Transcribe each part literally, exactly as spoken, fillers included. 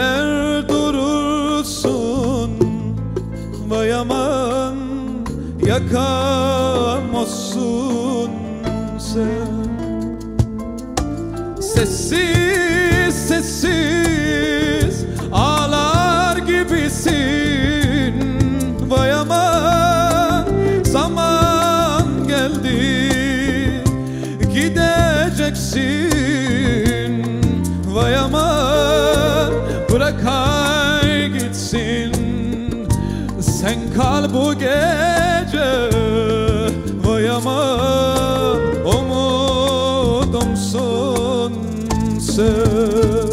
gider durursun. Vay aman yakamazsın sen. Sessiz sessiz ağlar gibisin. Vay aman zaman geldi gideceksin. Vay aman bırak ay gitsin. Sen kal bu gece. Vay aman umudumsun sen.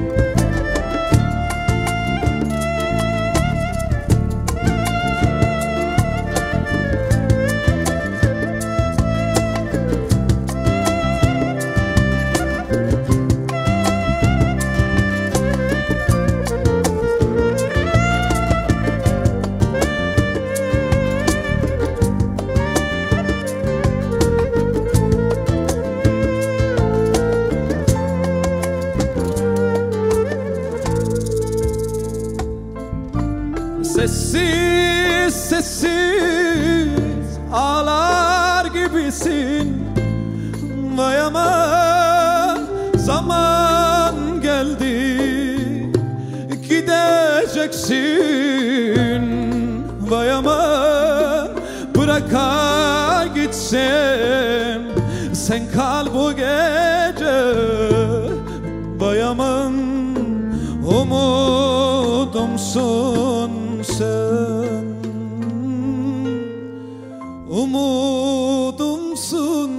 Sessiz sessiz ağlar gibisin. Vay aman zaman geldi gideceksin. Vay aman bırak ay gitsin. Sen kal bu gece. Vay aman umudumsun sen. Umudumsun